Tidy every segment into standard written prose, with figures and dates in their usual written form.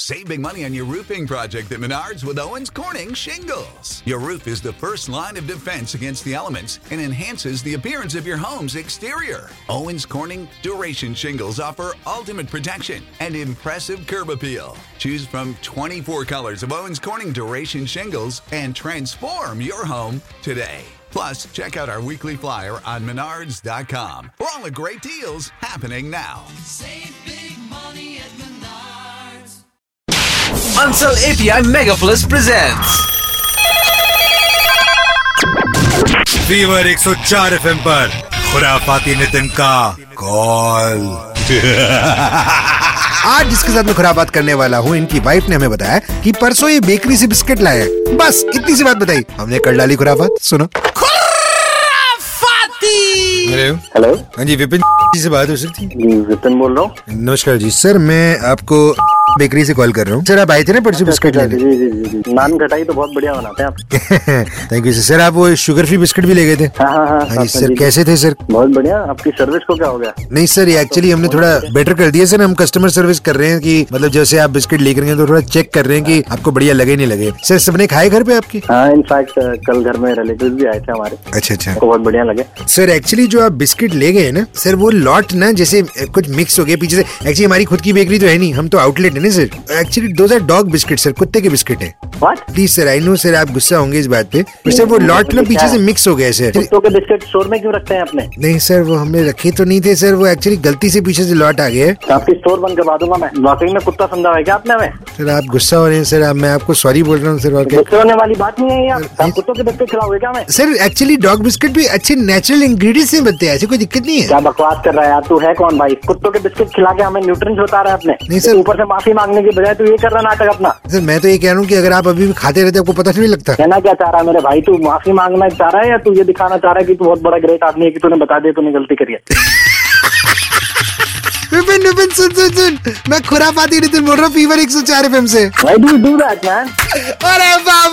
Save big money on your roofing project at Menards with Owens Corning Shingles. Your roof is the first line of defense against the elements and enhances the appearance of your home's exterior. Owens Corning Duration Shingles offer ultimate protection and impressive curb appeal. Choose from 24 colors of Owens Corning Duration Shingles and transform your home today. Plus, check out our weekly flyer on Menards.com for all the great deals happening now. Save big money at Menards. Ansal API Mega Plus presents fever 104 FM पर खुराफाती नितिन का call. आज जिसके साथ मैं खुराबात करने वाला हूँ, इनकी वाइफ ने हमें बताया कि परसों ये बेकरी से बिस्किट लाए हैं। बस इतनी सी बात बताई, हमने कर डाली खुराबात। सुनो। हेलो। हाँ जी, विपिन जी से बात हो सकती है? जी विपिन बोल रहा हूँ। नमस्कार जी सर, मैं आपको बेकरी से कॉल कर रहा हूँ। सर आप आए थे ना परसों बिस्किट लेने? जी जी जी जी। नान खटाई तो बहुत बढ़िया बनाते हैं आप। Thank you sir. आप वो शुगर फ्री बिस्किट भी ले गए थे? हाँ जी सर, कैसे थे सर? बहुत बढ़िया। आपकी सर्विस को क्या हो गया? नहीं सर, एक्चुअली हमने थोड़ा बेटर कर दिया सर। हम कस्टमर सर्विस कर रहे हैं कि मतलब जैसे आप बिस्किट लेकर गए तो थोड़ा चेक कर रहे हैं कि आपको बढ़िया लगे नहीं लगे। सर सबने खाए घर पे आपके? हाँ, इनफैक्ट कल घर में रिलेटिव्स भी आए थे हमारे। अच्छा, बहुत बढ़िया लगे सर। एक्चुअली जो आप बिस्किट ले गए ना सर, वो लॉट ना जैसे कुछ मिक्स हो गया पीछे से। एक्चुअली हमारी खुद की बेकरी तो है नहीं, हम तो आउटलेट है ना sir. Actually those are dog biscuit sir, कुत्ते के बिस्किट है। What? Please sir, I know sir आप गुस्सा होंगे इस बात पे, पर सर वो लॉट ना पीछे से मिक्स हो गया सर। कुत्तों के बिस्किट स्टोर में क्यों रखते हैं आपने? नहीं सर, वो हमने रखे तो नहीं थे सर, वो एक्चुअली गलती से पीछे से लॉट आ गया। आपकी स्टोर बंद करवा दूंगा मैं। वाकई में कुत्ता समझा है क्या आपने हमें? सर आप गुस्सा हो रहे हैं सर, अब मैं आपको सॉरी बोल रहा हूँ सर। और गुस्से होने वाली बात नहीं है। आप कुत्तों के बिस्किट खिलाओगे क्या हमें? सर एक्चुअली डॉग बिस्किट भी अच्छे नेचुरल इंग्रेडिएंट्स से बनते हैं, ऐसी कोई दिक्कत नहीं है। क्या बकवास कर रहा है यार? तू है कौन भाई? कुत्तों के बिस्किट खिला के हमें न्यूट्रिएंट्स बता रहा है आपने? नहीं सर। ऊपर से माफी मांगने की बजाय तू ये कर रहा नाटक अपना। सर मैं तो ये कह रहा हूँ कि अगर आप अभी भी खाते रहते आपको पता नहीं लगता। कहना क्या चाह रहा है मेरे भाई? तू माफी मांगना चाह रहा है या तू ये दिखाना चाह रहा है कि तू बहुत बड़ा ग्रेट आदमी है कि तूने बता दिया तूने गलती करी है? विपिन सुन, मैं खुराफाती नितिन बोल रहा हूँ फीवर 104 FM से। Why do you do that, man? अरे बाप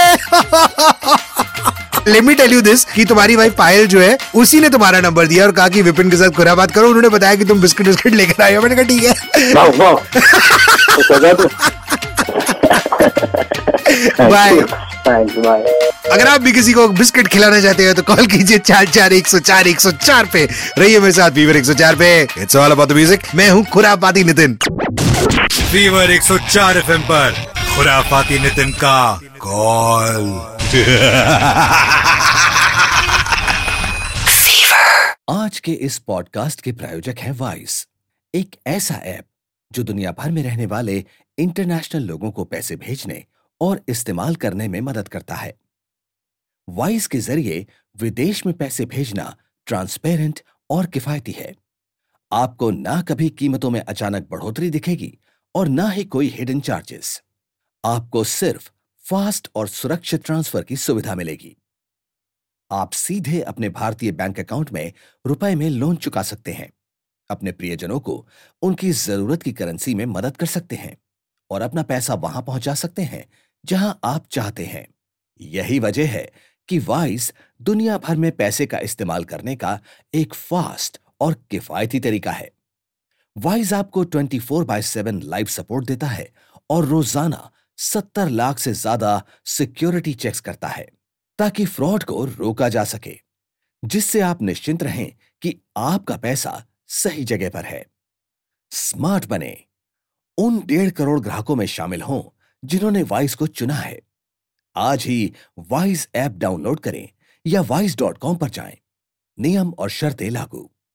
रे। Let me tell you this कि तुम्हारी वाइफ पायल जो है उसी ने तुम्हारा नंबर दिया और कहा कि विपिन के साथ खुराबात करो। उन्होंने बताया कि तुम बिस्किट लेकर आए हो। मैंने कहा ठीक है। बाय। अगर आप भी किसी को बिस्किट खिलाना चाहते हो तो कॉल कीजिए 44 पे। रहिए मेरे साथ फीवर 104 पे। It's all about the music. मैं हूँ खुरापाती नितिन। फीवर 104 FM पर खुराफाती नितिन का कॉल। आज के इस पॉडकास्ट के प्रायोजक है वाइस, एक ऐसा ऐप जो दुनिया भर में रहने वाले इंटरनेशनल लोगों को पैसे भेजने और इस्तेमाल करने में मदद करता है। वाइस के जरिए विदेश में पैसे भेजना ट्रांसपेरेंट और किफायती है। आपको ना कभी कीमतों में अचानक बढ़ोतरी दिखेगी और ना ही कोई हिडन चार्जेस। आपको सिर्फ फास्ट और सुरक्षित ट्रांसफर की सुविधा मिलेगी। आप सीधे अपने भारतीय बैंक अकाउंट में रुपए में लोन चुका सकते हैं, अपने प्रियजनों को उनकी जरूरत की करेंसी में मदद कर सकते हैं और अपना पैसा वहां पहुंचा सकते हैं जहां आप चाहते हैं। यही वजह है कि वाइस दुनिया भर में पैसे का इस्तेमाल करने का एक फास्ट और किफायती तरीका है। वाइस आपको 24/7 लाइव सपोर्ट देता है और रोजाना 70 लाख से ज्यादा सिक्योरिटी चेक्स करता है ताकि फ्रॉड को रोका जा सके, जिससे आप निश्चिंत रहें कि आपका पैसा सही जगह पर है। स्मार्ट बने, उन 1.5 करोड़ ग्राहकों में शामिल हों जिन्होंने वाइस को चुना है। आज ही वाइस ऐप डाउनलोड करें या wise.com पर जाएं। नियम और शर्तें लागू।